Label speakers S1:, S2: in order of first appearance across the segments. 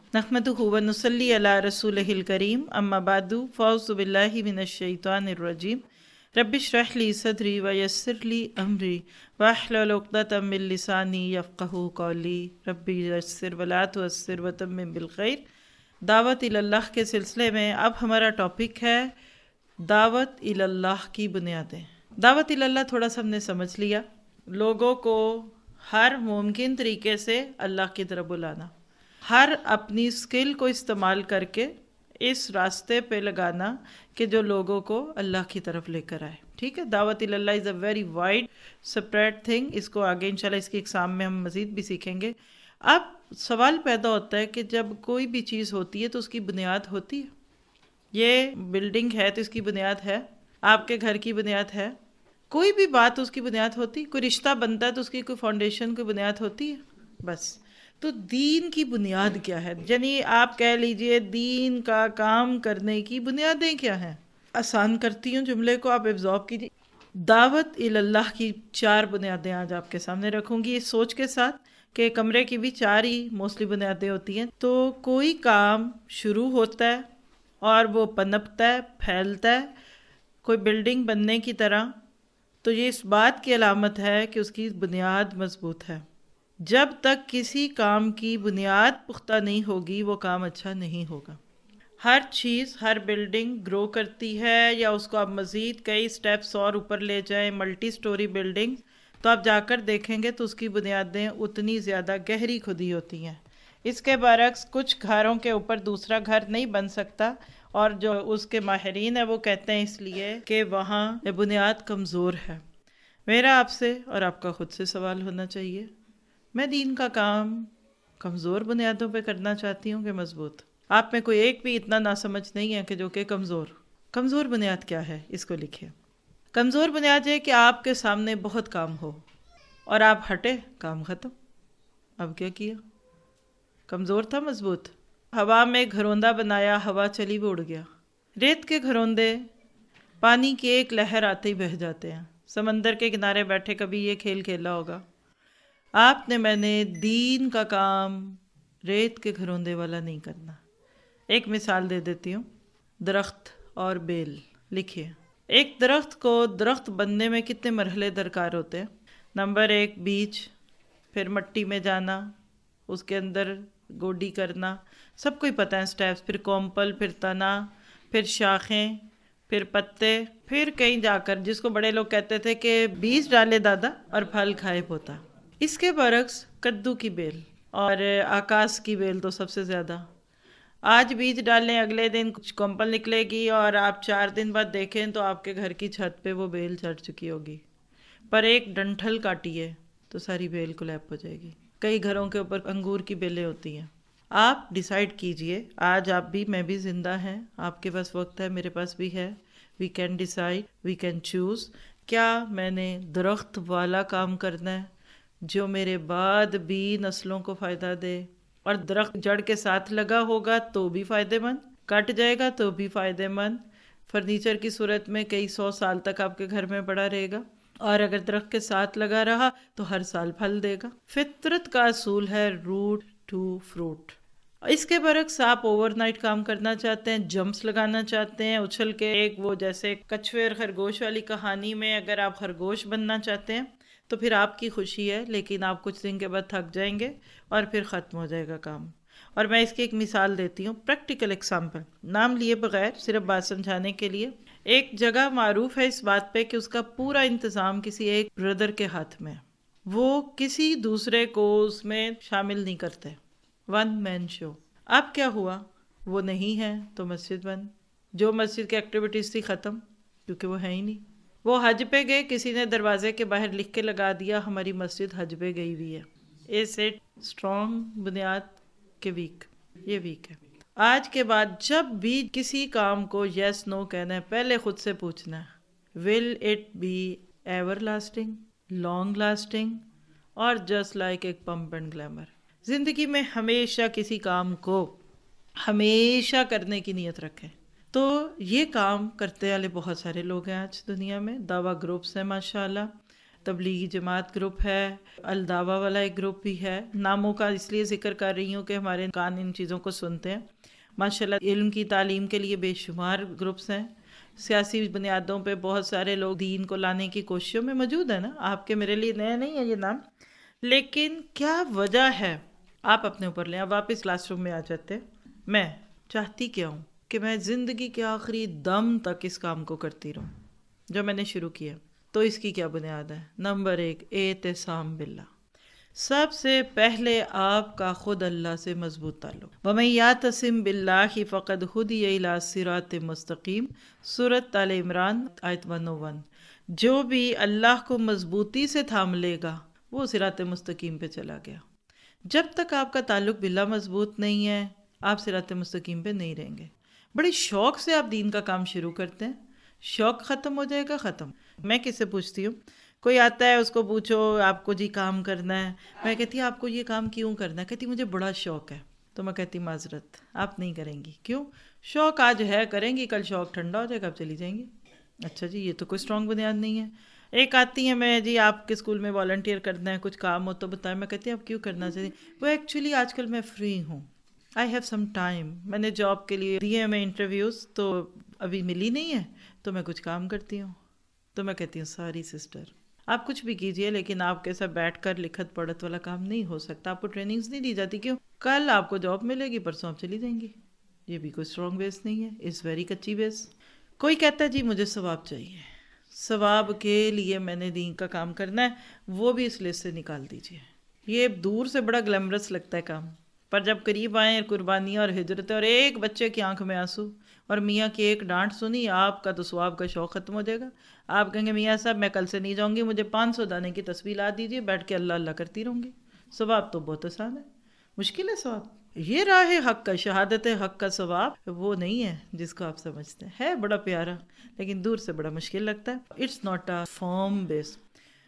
S1: नहमदुहु व नुसल्ली अला रसूलिहिल करीम अम्मा बादु फ़ौज़ु बिल्लाहि मिनश शैतानिर रजीम रब्बि इश्रह ली सदरी व यस्सिर ली अमरी वहलुल उक़दतम मिन लिसानी यफ़क़हू क़ौली रब्बि यस्सिर व ला तुअस्सिर व तम्मिम बिल खैर। दावत इलल्लाह के सिलसिले में अब हमारा टॉपिक है दावत इलल्लाह की बुनियादें। दावत इलल्लाह थोड़ा सा हमने समझ लिया, लोगों को हर मुमकिन तरीके से अल्लाह की तरफ बुलाना, हर अपनी स्किल को इस्तेमाल करके इस रास्ते पे लगाना कि जो लोगों को अल्लाह की तरफ लेकर आए। ठीक है, दावत इल्लल्लाह is a very wide separate thing. इसको आगे इंशाल्लाह इसके एग्ज़ाम में हम मज़ीद भी सीखेंगे। अब सवाल पैदा होता है कि जब कोई भी चीज़ होती है तो उसकी बुनियाद होती है। ये बिल्डिंग है तो इसकी बुनियाद है, आपके घर की बुनियाद है, कोई भी बात उसकी बुनियाद होती, कोई रिश्ता बनता है तो उसकी कोई फाउंडेशन कोई बुनियाद होती है। बस तो दीन की बुनियाद क्या है, यानी आप कह लीजिए दीन का काम करने की बुनियादें क्या हैं। आसान करती हूँ जुमले को, आप एब्जॉर्ब कीजिए। दावत इल्लल्लाह की 4 बुनियादें आज आपके सामने रखूँगी, इस सोच के साथ कि कमरे की भी 4 ही मोस्टली बुनियादें होती हैं। तो कोई काम शुरू होता है और वो पनपता है, फैलता है कोई बिल्डिंग बनने की तरह, तो ये इस बात की अलामत है कि उसकी बुनियाद मजबूत है। जब तक किसी काम की बुनियाद पुख्ता नहीं होगी वो काम अच्छा नहीं होगा। हर चीज़, हर बिल्डिंग ग्रो करती है या उसको आप मज़ीद कई स्टेप्स और ऊपर ले जाएं, मल्टी स्टोरी बिल्डिंग, तो आप जाकर देखेंगे तो उसकी बुनियादें उतनी ज़्यादा गहरी खुदी होती हैं। इसके बरक्स कुछ घरों के ऊपर दूसरा घर नहीं बन सकता, और जो उसके माहिरीन है वो कहते हैं इसलिए कि वहाँ बुनियाद कमज़ोर है। मेरा आपसे और आपका ख़ुद से सवाल होना चाहिए, मैं दीन का काम कमज़ोर बुनियादों पे करना चाहती हूँ कि मज़बूत? आप में कोई एक भी इतना नासमझ नहीं है कि जो कि कमज़ोर बुनियाद क्या है, इसको लिखिए। कमज़ोर बुनियाद है कि आपके सामने बहुत काम हो और आप हटे, काम ख़त्म। अब क्या किया? कमज़ोर था, मज़बूत? हवा में घरौंदा बनाया, हवा चली वो उड़ गया। रेत के घरौंदे पानी की एक लहर आते ही बह जाते हैं। समंदर के किनारे बैठे कभी ये खेल खेला होगा आपने, मैंने दीन का काम रेत के घरौंदे वाला नहीं करना। एक मिसाल दे देती हूँ, दरख्त और बेल। लिखिए, एक दरख्त को दरख्त बनने में कितने मरहले दरकार होते हैं? नंबर 1 बीज, फिर मट्टी में जाना, उसके अंदर गोडी करना, सबको ही पता है स्टेप्स, फिर कोम्पल, फिर तना, फिर शाखें, फिर पत्ते, फिर कहीं जाकर जिसको बड़े लोग कहते थे कि बीज डाले दादा और फल खाए पोता। इसके बरक्स कद्दू की बेल और आकाश की बेल तो सबसे ज़्यादा। आज बीज डालें, अगले दिन कुछ कोम्पल निकलेगी और आप 4 दिन बाद देखें तो आपके घर की छत पे वो बेल चढ़ चुकी होगी। पर एक डंठल काटिए तो सारी बेल कोलैप हो जाएगी। कई घरों के ऊपर अंगूर की बेलें होती हैं। आप डिसाइड कीजिए, आज आप भी, मैं भी ज़िंदा हैं, आपके पास वक्त है, मेरे पास भी है। We can decide, we can choose. क्या मैंने दरख्त वाला काम करना है जो मेरे बाद भी नस्लों को फ़ायदा दे, और दरख्त जड़ के साथ लगा होगा तो भी फ़ायदेमंद, कट जाएगा तो भी फ़ायदेमंद, फर्नीचर की सूरत में कई 100 साल तक आपके घर में पड़ा रहेगा, और अगर दरख्त के साथ लगा रहा तो हर साल फल देगा। फितरत का असूल है रूट टू फ्रूट। इसके बरक्स आप ओवरनाइट काम करना चाहते हैं, जंप्स लगाना चाहते हैं, उछल के एक वो जैसे कछुए और खरगोश वाली कहानी में अगर आप खरगोश बनना चाहते हैं तो फिर आपकी खुशी है, लेकिन आप कुछ दिन के बाद थक जाएंगे और फिर ख़त्म हो जाएगा काम। और मैं इसकी एक मिसाल देती हूँ, प्रैक्टिकल एग्जाम्पल, नाम लिए बगैर, सिर्फ बात समझाने के लिए। एक जगह मारूफ है इस बात पे कि उसका पूरा इंतज़ाम किसी एक ब्रदर के हाथ में, वो किसी दूसरे को उसमें शामिल नहीं करते, 1 मैन शो। अब क्या हुआ, वो नहीं है तो मस्जिद बंद, जो मस्जिद की एक्टिविटीज़ थी ख़त्म, क्योंकि वो है ही नहीं। वो हज पे गए, किसी ने दरवाजे के बाहर लिख के लगा दिया हमारी मस्जिद हज पे गई हुई है। इज इट स्ट्रॉन्ग बुनियाद के वीक? ये वीक है। आज के बाद जब भी किसी काम को यस नो कहना है, पहले खुद से पूछना है, will it be ever lasting, long lasting, और जस्ट लाइक एक पंप एंड ग्लैमर। ज़िंदगी में हमेशा किसी काम को हमेशा करने की नीयत रखें। तो ये काम करते वाले बहुत सारे लोग हैं आज दुनिया में, दावा ग्रुप्स हैं माशाल्लाह, تبلیغی جماعت گروپ ہے، الدعوہ والا ایک گروپ بھی ہے. ناموں کا اس لیے ذکر کر رہی ہوں کہ ہمارے کان ان چیزوں کو سنتے ہیں. ماشاءاللہ علم کی تعلیم کے لیے بے شمار گروپس ہیں. سیاسی بنیادوں پہ بہت سارے لوگ دین کو لانے کی کوششوں میں موجود ہیں نا. آپ کے میرے لیے نیا نہیں ہے یہ نام، لیکن کیا وجہ ہے آپ اپنے اوپر لیں. اب واپس کلاس روم میں آ جاتے. میں چاہتی کیا ہوں کہ میں زندگی کے آخری دم تک اس کام کو کرتی رہوں جو میں نے شروع کیا. تو اس کی کیا بنیاد ہے؟ نمبر 1، اعتصام باللہ. سب سے پہلے آپ کا خود اللہ سے مضبوط تعلق. وَمَن يَعْتَصِم بِاللَّهِ فَقَدْ هُدِيَ إِلَىٰ صِرَاطٍ مُسْتَقِيم، سورۃ آل عمران آیت 101. جو بھی اللہ کو مضبوطی سے تھام لے گا وہ صراط مستقیم پہ چلا گیا. جب تک آپ کا تعلق باللہ مضبوط نہیں ہے آپ صراط مستقیم پہ نہیں رہیں گے. بڑے شوق سے آپ دین کا کام شروع کرتے ہیں، شوق ختم ہو جائے گا ختم. میں کس سے پوچھتی ہوں، کوئی آتا ہے اس کو پوچھو آپ کو جی کام کرنا ہے، میں کہتی ہوں آپ کو یہ کام کیوں کرنا ہے؟ کہتی مجھے بڑا شوق ہے. تو میں کہتی معذرت آپ نہیں کریں گی. کیوں؟ شوق آج ہے کریں گی، کل شوق ٹھنڈا ہو جائے گا آپ چلی جائیں گی. اچھا جی یہ تو کوئی اسٹرانگ بنیاد نہیں ہے. ایک آتی ہے میں جی آپ کے اسکول میں والنٹیئر کرنا ہے، کچھ کام ہو تو بتائیں. میں کہتی ہوں آپ کیوں کرنا چاہیے؟ وہ ایکچولی آج کل میں فری ہوں، آئی ہیو سم ٹائم. میں نے جاب کے لیے دیے میں انٹرویوز تو ابھی ملی نہیں ہے تو میں کچھ کام کرتی ہوں. تو میں کہتی ہوں ساری سسٹر آپ کچھ بھی کیجئے لیکن آپ کے ساتھ بیٹھ کر لکھت پڑھت والا کام نہیں ہو سکتا. آپ کو ٹریننگز نہیں دی جاتی. کیوں؟ کل آپ کو جاب ملے گی، پرسوں آپ چلی جائیں گی. یہ بھی کوئی اسٹرانگ بیس نہیں ہے، اس ویری کچی بیس. کوئی کہتا ہے جی مجھے ثواب چاہیے، ثواب کے لیے میں نے دین کا کام کرنا ہے، وہ بھی اس لسٹ سے نکال دیجئے. یہ دور سے بڑا گلیمرس لگتا ہے کام، پر جب قریب آئیں قربانیاں اور ہجرتیں اور ایک بچے کی آنکھ میں آنسو اور میاں کی ایک ڈانٹ سنی، آپ کا تو ثواب کا شوق ختم ہو جائے گا. آپ کہیں گے میاں صاحب میں کل سے نہیں جاؤں گی، مجھے 500 دانے کی تسبیح لا دیجیے، بیٹھ کے اللہ اللہ کرتی رہوں گی. ثواب تو بہت آسان ہے، مشکل ہے ثواب. یہ راہ حق کا، شہادت حق کا ثواب وہ نہیں ہے جس کو آپ سمجھتے ہیں. ہے بڑا پیارا لیکن دور سے بڑا مشکل لگتا ہے. It's not a firm base.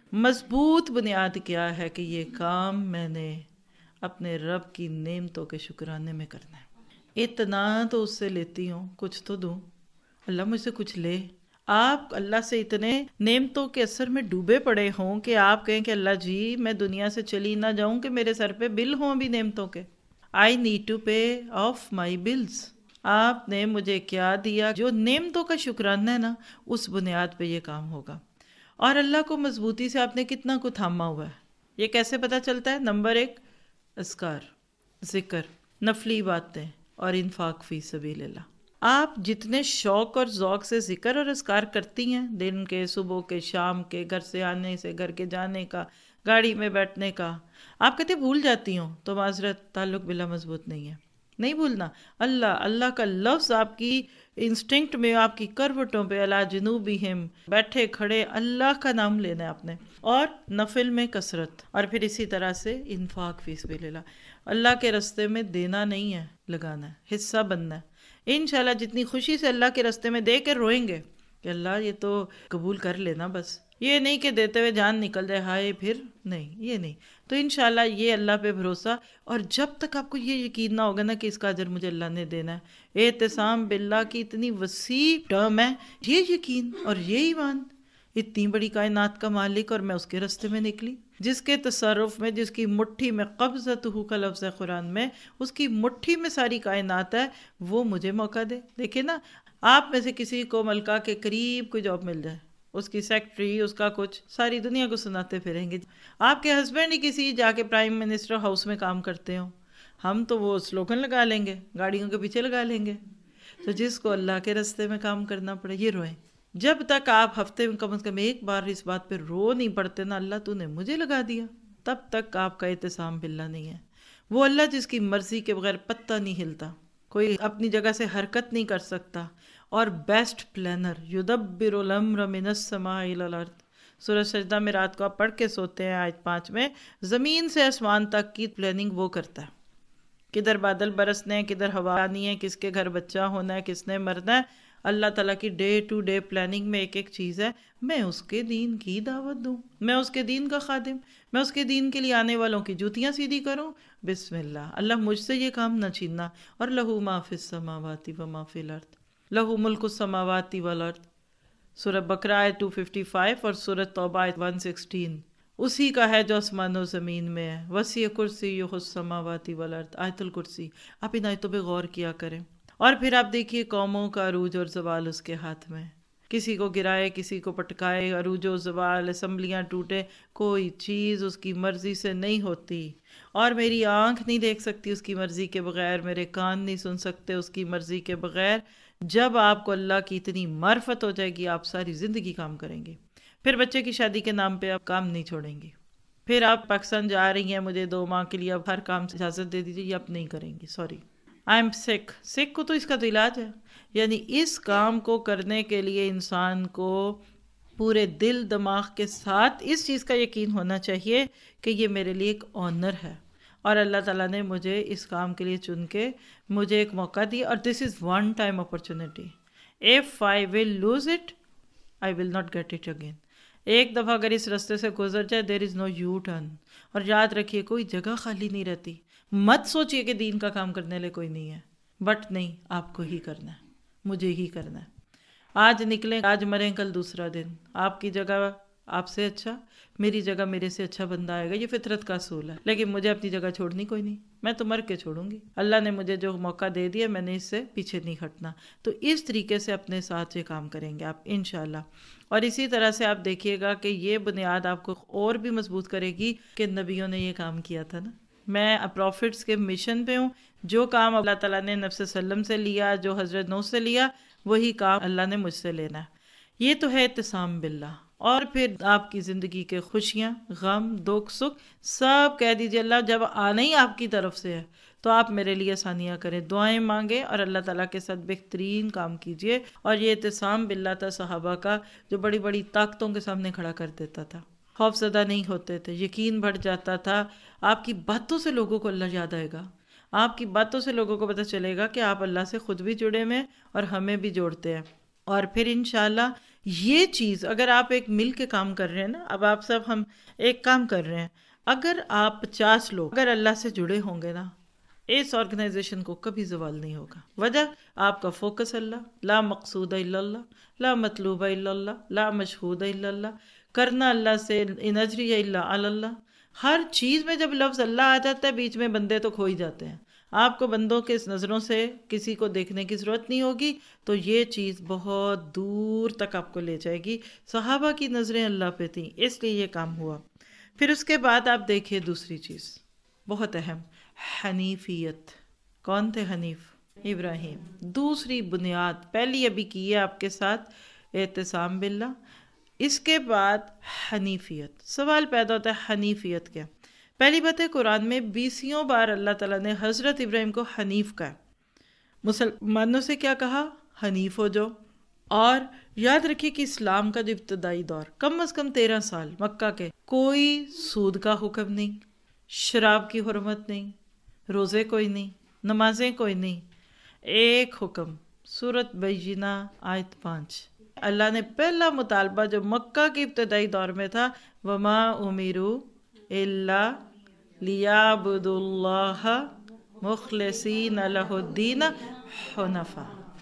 S1: مضبوط بنیاد کیا ہے کہ یہ کام میں نے اپنے رب کی نعمتوں کے شکرانے میں کرنا ہے. اتنا تو اس سے لیتی ہوں، کچھ تو دوں، اللہ مجھ سے کچھ لے. آپ اللہ سے اتنے نعمتوں کے اثر میں ڈوبے پڑے ہوں کہ آپ کہیں کہ اللہ جی میں دنیا سے چلی نہ جاؤں کہ میرے سر پہ بل ہوں بھی نعمتوں کے. I need to pay off my bills. آپ نے مجھے کیا دیا؟ جو نعمتوں کا شکرانہ ہے نا، اس بنیاد پہ یہ کام ہوگا. اور اللہ کو مضبوطی سے آپ نے کتنا کو تھاما ہوا ہے یہ کیسے پتہ چلتا ہے؟ نمبر 1، اذکار، ذکر، نفلی باتیں اور انفاق فی سبیل اللہ. آپ جتنے شوق اور ذوق سے ذکر اور اذکار کرتی ہیں، دن کے، صبح کے، شام کے، گھر سے آنے سے، گھر کے جانے کا، گاڑی میں بیٹھنے کا، آپ کہتے بھول جاتی ہوں تو معذرت تعلق باللہ مضبوط نہیں ہے. نہیں بھولنا. اللہ اللہ کا لفظ آپ کی انسٹنکٹ میں، آپ کی کروٹوں پہ، علی جنوبہم، بیٹھے کھڑے اللہ کا نام لینا ہے آپ نے. اور نفل میں کثرت، اور پھر اسی طرح سے انفاق فی سبیل اللہ. اللہ کے راستے میں دینا نہیں ہے، لگانا ہے، حصہ بننا ہے. انشاءاللہ جتنی خوشی سے اللہ کے راستے میں دے کے روئیں گے کہ اللہ یہ تو قبول کر لینا، بس یہ نہیں کہ دیتے ہوئے جان نکل جائے ہائے پھر نہیں، یہ نہیں. تو انشاءاللہ یہ اللہ پہ بھروسہ. اور جب تک آپ کو یہ یقین نہ ہوگا نا کہ اس کا اجر مجھے اللہ نے دینا ہے، اعتصام باللہ کی اتنی وسیع ٹرم ہے، یہ یقین اور یہ ایمان، اتنی بڑی کائنات کا مالک اور میں اس کے راستے میں نکلی، جس کے تصرف میں، جس کی مٹھی میں، قبضتہ کا لفظ ہے قرآن میں، اس کی مٹھی میں ساری کائنات ہے، وہ مجھے موقع دے. دیکھیں نا، آپ میں سے کسی کو ملکہ کے قریب کوئی جاب مل جائے، اس کی سیکٹری، اس کا کچھ، ساری دنیا کو سناتے پھریں گے. آپ کے ہسبینڈ ہی کسی جا کے پرائم منسٹر ہاؤس میں کام کرتے ہوں، ہم تو وہ سلوگن لگا لیں گے، گاڑیوں کے پیچھے لگا لیں گے. تو جس کو اللہ کے راستے میں کام کرنا پڑے، یہ روئیں. جب تک آپ ہفتے میں کم از کم ایک بار اس بات پہ رو نہیں پڑتے نا اللہ تو نے مجھے لگا دیا، تب تک آپ کا اعتصام باللہ نہیں ہے. وہ اللہ جس کی مرضی کے بغیر پتہ نہیں ہلتا، کوئی اپنی جگہ سے حرکت نہیں کر سکتا، اور بیسٹ پلانر، یدبر الامر من السماء الی الارض. سورہ سجدہ میں رات کو آپ پڑھ کے سوتے ہیں آیت 5 میں، زمین سے آسمان تک کی پلاننگ وہ کرتا ہے. کدھر بادل برسنے ہیں، کدھر ہوا آنی ہے، کس کے گھر بچہ ہونا ہے، کس نے مرنا ہے. اللہ تعالیٰ کی ڈے ٹو ڈے پلاننگ میں ایک ایک چیز ہے. میں اس کے دین کی دعوت دوں، میں اس کے دین کا خادم، میں اس کے دین کے لیے آنے والوں کی جوتیاں سیدھی کروں. بسم اللہ، اللہ مجھ سے یہ کام نہ چھیننا. اور لہو ما فی السماوات و ما فی الارض، لہو ملک السماوات والارض. سورہ بقرہ آیت 255 اور سورہ توبہ آیت 116. اسی کا ہے جو آسمان و زمین میں ہے. وسیع کرسیہ السماوات والارض، آیت الکرسی. آپ ان آیتوں پہ غور کیا کریں. اور پھر آپ دیکھیے قوموں کا عروج اور زوال اس کے ہاتھ میں. کسی کو گرائے، کسی کو پٹکائے، عروج و زوال، اسمبلیاں ٹوٹے، کوئی چیز اس کی مرضی سے نہیں ہوتی. اور میری آنکھ نہیں دیکھ سکتی اس کی مرضی کے بغیر، میرے کان نہیں سن سکتے اس کی مرضی کے بغیر. جب آپ کو اللہ کی اتنی معرفت ہو جائے گی، آپ ساری زندگی کام کریں گے. پھر بچے کی شادی کے نام پہ آپ کام نہیں چھوڑیں گے. پھر آپ پاکستان جا رہی ہیں، مجھے 2 ماہ کے لیے اب ہر کام سے اجازت دے دیجیے، یہ آپ نہیں کریں گی. سوری، آئی ایم سک. سک کو تو اس کا تو علاج ہے. یعنی اس کام کو کرنے کے لیے انسان کو پورے دل دماغ کے ساتھ اس چیز کا یقین ہونا چاہیے کہ یہ میرے لیے ایک آنر ہے، اور اللہ تعالیٰ نے مجھے اس کام کے لیے چن کے مجھے ایک موقع دیا، اور this is one time opportunity. If I will lose it I will not get it again. ایک دفعہ اگر اس رستے سے گزر جائے دیر از نو یو ٹرن. اور یاد رکھیے کوئی جگہ خالی نہیں رہتی. مت سوچئے کہ دین کا کام کرنے لے کوئی نہیں ہے، بٹ نہیں، آپ کو ہی کرنا ہے، مجھے ہی کرنا ہے. آج نکلیں، آج مریں، کل دوسرا دن. آپ کی جگہ آپ سے اچھا، میری جگہ میرے سے اچھا بندہ آئے گا. یہ فطرت کا اصول ہے. لیکن مجھے اپنی جگہ چھوڑنی کوئی نہیں. میں تو مر کے چھوڑوں گی. اللہ نے مجھے جو موقع دے دیا میں نے اس سے پیچھے نہیں ہٹنا. تو اس طریقے سے اپنے ساتھ یہ کام کریں گے آپ انشاءاللہ. اور اسی طرح سے آپ دیکھیے گا کہ یہ بنیاد آپ کو اور بھی مضبوط کرے گی کہ نبیوں نے یہ کام کیا تھا نا. میں پروفٹس کے مشن پہ ہوں. جو کام اللہ تعالیٰ نے نبی صلی اللہ علیہ وسلم سے لیا، جو حضرت نوح سے لیا، وہی کام اللہ نے مجھ سے لینا ہے. یہ تو ہے اعتصام باللہ. اور پھر آپ کی زندگی کے خوشیاں، غم، دکھ، سکھ سب کہہ دیجیے اللہ جب آنا ہی آپ کی طرف سے ہے تو آپ میرے لیے آسانیاں کریں، دعائیں مانگیں اور اللہ تعالیٰ کے ساتھ بہترین کام کیجیے. اور یہ اعتصام باللہ تھا صحابہ کا، جو بڑی بڑی طاقتوں کے سامنے کھڑا کر دیتا تھا. خوف زدہ نہیں ہوتے تھے، یقین بڑھ جاتا تھا. آپ کی باتوں سے لوگوں کو اللہ یاد آئے گا. آپ کی باتوں سے لوگوں کو پتہ چلے گا کہ آپ اللہ سے خود بھی جڑے ہوئے اور ہمیں بھی جوڑتے ہیں. اور پھر انشاءاللہ یہ چیز اگر آپ ایک مل کے کام کر رہے ہیں نا، اب آپ سب ہم ایک کام کر رہے ہیں، اگر آپ 50 لوگ اگر اللہ سے جڑے ہوں گے نا، اس آرگنائزیشن کو کبھی زوال نہیں ہوگا. وجہ آپ کا فوکس اللہ، لا مقصود الا اللہ، لا مطلوب الا اللہ، لا مشہود الا اللہ، کرنا اللہ سے، ان اجری الا علی اللہ. ہر چیز میں جب لفظ اللہ آ جاتا ہے بیچ میں بندے تو کھو ہی جاتے ہیں. آپ کو بندوں کے نظروں سے کسی کو دیکھنے کی ضرورت نہیں ہوگی، تو یہ چیز بہت دور تک آپ کو لے جائے گی. صحابہ کی نظریں اللہ پہ تھیں، اس لیے یہ کام ہوا. پھر اس کے بعد آپ دیکھیے دوسری چیز بہت اہم، حنیفیت. کون تھے حنیف؟ ابراہیم. دوسری بنیاد پہلی ابھی کی ہے آپ کے ساتھ، اعتصام باللہ. اس کے بعد حنیفیت. سوال پیدا ہوتا ہے حنیفیت کیا؟ پہلی بات ہے قرآن میں 20 بار اللہ تعالیٰ نے حضرت ابراہیم کو حنیف کہا. مسلمانوں سے کیا کہا؟ حنیف ہو جو. اور یاد رکھیے کہ اسلام کا جو ابتدائی دور کم از کم 13 سال مکہ کے، کوئی سود کا حکم نہیں، شراب کی حرمت نہیں، روزے کوئی نہیں، نمازیں کوئی نہیں. ایک حکم، سورۃ بینہ آیت 5. اللہ نے پہلا مطالبہ جو مکہ کے ابتدائی دور میں تھا، وما امروا الا لیعبدوا اللہ مخلصین لہ الدین حنفاء.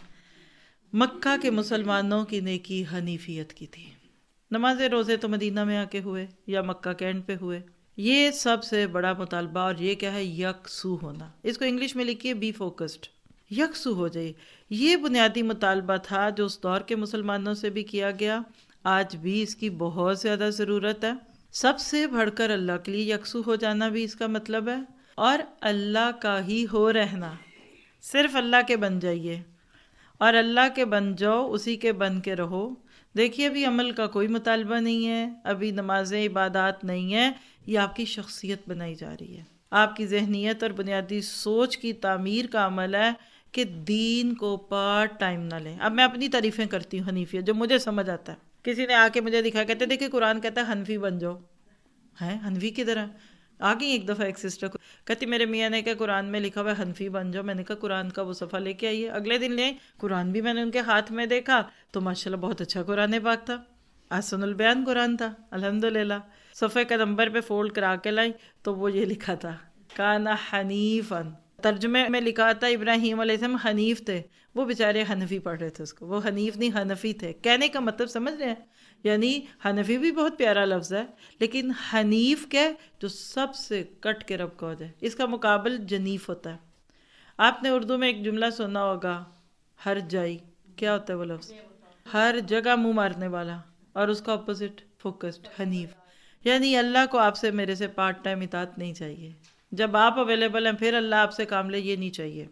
S1: مکہ کے مسلمانوں کی نیکی حنیفیت کی تھی. نماز روزے تو مدینہ میں آ کے ہوئے یا مکہ کے اینڈ پہ ہوئے. یہ سب سے بڑا مطالبہ. اور یہ کیا ہے؟ یکسو ہونا. اس کو انگلش میں لکھیے بی فوکسڈ، یکسو ہو جائے. یہ بنیادی مطالبہ تھا جو اس دور کے مسلمانوں سے بھی کیا گیا. آج بھی اس کی بہت زیادہ ضرورت ہے. سب سے بڑھ کر اللہ کے لیے یکسو ہو جانا بھی اس کا مطلب ہے، اور اللہ کا ہی ہو رہنا. صرف اللہ کے بن جائیے اور اللہ کے بن جاؤ، اسی کے بن کے رہو. دیکھیے ابھی عمل کا کوئی مطالبہ نہیں ہے، ابھی نمازیں عبادات نہیں ہیں. یہ آپ کی شخصیت بنائی جا رہی ہے، آپ کی ذہنیت اور بنیادی سوچ کی تعمیر کا عمل ہے کہ دین کو پارٹ ٹائم نہ لیں. اب میں اپنی تعریفیں کرتی ہوں حنیفیت جو مجھے سمجھ آتا ہے. کسی نے آ کے مجھے دکھایا، کہتے دیکھیں قرآن کہتا ہے حنفی بن جاؤ. ہے حنفی کی طرح آ گئی. ایک دفعہ ایک سسٹر کو کہتی میرے میاں نے کہا قرآن میں لکھا ہوا ہے حنفی بن جاؤ. میں نے کہا قرآن کا وہ صفحہ لے کے آئیے. اگلے دن لے آئی، قرآن بھی میں نے ان کے ہاتھ میں دیکھا تو ماشاءاللہ بہت اچھا قرآن پاک تھا، احسن البیان قرآن تھا الحمدللہ. صفحے کا نمبر پہ فولڈ کرا کے لائی تو وہ یہ لکھا تھا کانا حنیفاً. ترجمے میں لکھا تھا ابراہیم علیہ السلام حنیف تھے، وہ بیچارے حنفی پڑھ رہے تھے اس کو، وہ حنیف نہیں حنفی تھے. کہنے کا مطلب سمجھ رہے ہیں؟ یعنی حنفی بھی بہت پیارا لفظ ہے، لیکن حنیف کے جو سب سے کٹ کے رب کا ہو جائے، اس کا مقابل جنیف ہوتا ہے. آپ نے اردو میں ایک جملہ سنا ہوگا، ہر جائی، کیا ہوتا ہے وہ لفظ؟ ہر جگہ منہ مارنے والا، اور اس کا اپوزٹ فوکسڈ، حنیف. یعنی اللہ کو آپ سے میرے سے پارٹ ٹائم اطاعت نہیں چاہیے، جب آپ اویلیبل ہیں پھر اللہ آپ سے کام لے، یہ نہیں چاہیے.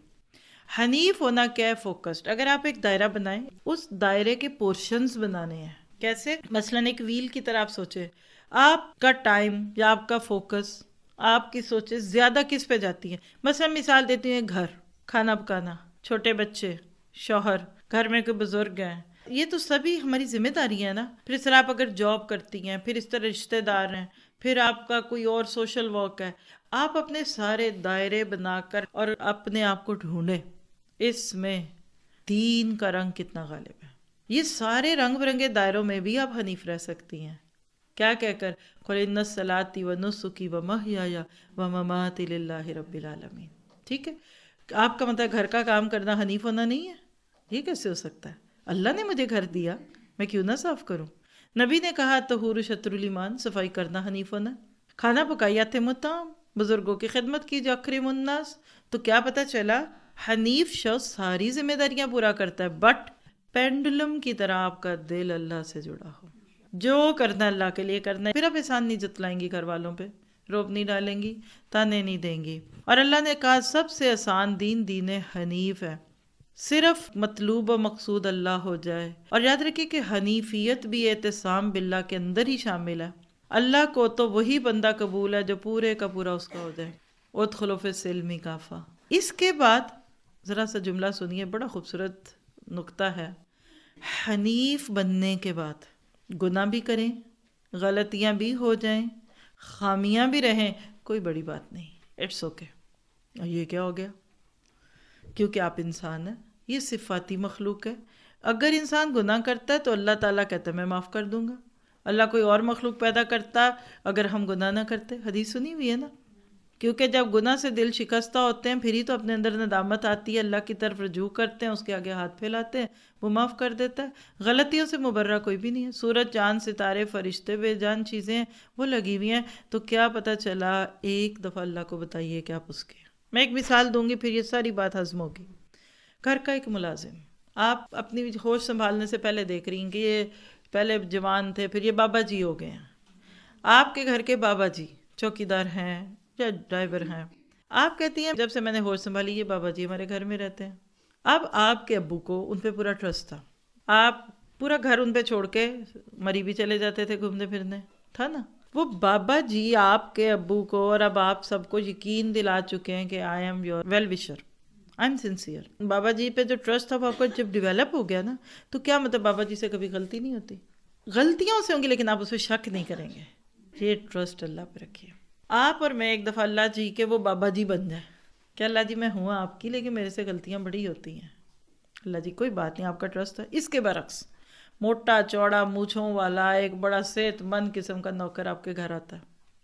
S1: حنیف ہونا کیا ہے؟ فوکسڈ. اگر آپ ایک دائرہ بنائیں، اس دائرے کے پورشنز بنانے ہیں. کیسے؟ مثلا ایک ویل کی طرح آپ سوچیں، آپ کا ٹائم یا آپ کا فوکس، آپ کی سوچیں زیادہ کس پہ جاتی ہیں. مثلا مثال دیتی ہوں، گھر، کھانا پکانا، چھوٹے بچے، شوہر، گھر میں کوئی بزرگ ہیں، یہ تو سبھی ہماری ذمہ داریاں ہیں نا. پھر اس طرح آپ اگر جاب کرتی ہیں، پھر اس طرح رشتہ دار ہیں، پھر آپ کا کوئی اور سوشل ورک ہے. آپ اپنے سارے دائرے بنا کر اور اپنے آپ کو ڈھونڈیں، اس میں دین کا رنگ کتنا غالب ہے. یہ سارے رنگ برنگے دائروں میں بھی آپ حنیف رہ سکتی ہیں. کیا کہہ کر؟ قُلْ إِنَّ صَلَاتِي وَنُسُكِي وَمَحْيَايَ وَمَمَاتِي لِلَّهِ رَبِّ الْعَالَمِينَ. ٹھیک ہے، آپ کا مطلب گھر کا کام کرنا حنیف ہونا نہیں ہے؟ یہ کیسے ہو سکتا ہے؟ اللہ نے مجھے گھر دیا، میں کیوں نہ صاف کروں؟ نبی نے کہا طہور شطر الایمان، صفائی کرنا حنیف ہونا. کھانا پکائی اتم الطعام، بزرگوں کی خدمت کی، جو اکرم الناس. تو کیا پتہ چلا؟ حنیف شخص ساری ذمہ داریاں پورا کرتا ہے، بٹ پینڈولم کی طرح آپ کا دل اللہ سے جڑا ہو، جو کرنا اللہ کے لیے کرنا ہے. پھر آپ احسان نہیں جتلائیں گی گھر والوں پہ، روب نہیں ڈالیں گی، تانے نہیں دیں گی. اور اللہ نے کہا سب سے آسان دین دین حنیف ہے. صرف مطلوب و مقصود اللہ ہو جائے. اور یاد رکھیے کہ حنیفیت بھی اعتصام باللہ کے اندر ہی شامل ہے. اللہ کو تو وہی بندہ قبول ہے جو پورے کا پورا اس کا ہو جائے. ادخلوا فی السلم کافہ. اس کے بعد ذرا سا جملہ سنیے، بڑا خوبصورت نقطہ ہے. حنیف بننے کے بعد گناہ بھی کریں، غلطیاں بھی ہو جائیں، خامیاں بھی رہیں، کوئی بڑی بات نہیں، اٹس اوکے. اور یہ کیا ہو گیا؟ کیونکہ آپ انسان ہیں، یہ صفاتی مخلوق ہے. اگر انسان گناہ کرتا ہے تو اللہ تعالیٰ کہتا ہے میں معاف کر دوں گا. اللہ کوئی اور مخلوق پیدا کرتا اگر ہم گناہ نہ کرتے. حدیث سنی ہوئی ہے نا، کیونکہ جب گناہ سے دل شکستہ ہوتے ہیں پھر ہی تو اپنے اندر ندامت آتی ہے، اللہ کی طرف رجوع کرتے ہیں، اس کے آگے ہاتھ پھیلاتے ہیں، وہ معاف کر دیتا ہے. غلطیوں سے مبرہ کوئی بھی نہیں ہے. سورج، چاند، ستارے، فرشتے، بے جان چیزیں وہ لگی ہوئی ہیں. تو کیا پتہ چلا؟ ایک دفعہ اللہ کو بتائیے کہ آپ اس کے. میں ایک مثال دوں گی پھر یہ ساری بات ہضم ہوگی. گھر کا ایک ملازم، آپ اپنی ہوش سنبھالنے سے پہلے دیکھ رہی ہیں کہ یہ پہلے جوان تھے، پھر یہ بابا جی ہو گئے ہیں. آپ کے گھر کے بابا جی چوکیدار ہیں یا ڈرائیور ہیں. آپ کہتی ہیں جب سے میں نے ہوش سنبھالی یہ بابا جی ہمارے گھر میں رہتے ہیں. اب آپ کے ابو کو ان پہ پورا ٹرسٹ تھا، آپ پورا گھر ان پہ چھوڑ کے مری بھی چلے جاتے تھے گھومنے پھرنے، تھا نا. وہ بابا جی آپ کے ابو کو اور اب آپ سب کو یقین دلا چکے ہیں کہ آئی ایم یور ویل وشر، آئی ایم سنسیئر. بابا جی پہ جو ٹرسٹ تھا وہ آپ کو جب ڈیولپ ہو گیا نا، تو کیا مطلب بابا جی سے کبھی غلطی نہیں ہوتی؟ غلطیاں سے ہوں گی لیکن آپ اس پہ شک نہیں کریں گے. یہ ٹرسٹ اللہ پہ رکھیے. آپ اور میں ایک دفعہ اللہ جی کے وہ بابا جی بن جائیں کہ اللہ جی میں ہوں آپ کی لیکن میرے سے غلطیاں بڑی ہوتی ہیں. اللہ جی کوئی بات نہیں، آپ کا ٹرسٹ ہے. اس کے برعکس موٹا چوڑا مونچھوں والا ایک بڑا صحت مند قسم کا نوکر آپ کے گھر آتا